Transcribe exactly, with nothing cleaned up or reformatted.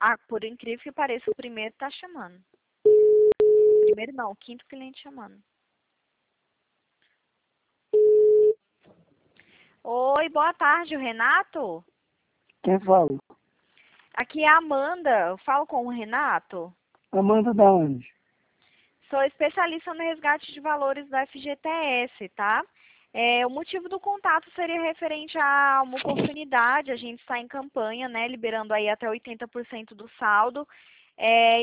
Ah, por incrível que pareça, o primeiro tá chamando. Primeiro não, o quinto cliente chamando. Oi, boa tarde, o Renato? Quem fala? Aqui é a Amanda, eu falo com o Renato. Amanda da onde? Sou especialista no resgate de valores da F G T S, tá? É, o motivo do contato seria referente a uma oportunidade, a gente está em campanha, né, liberando aí até oitenta por cento do saldo. É,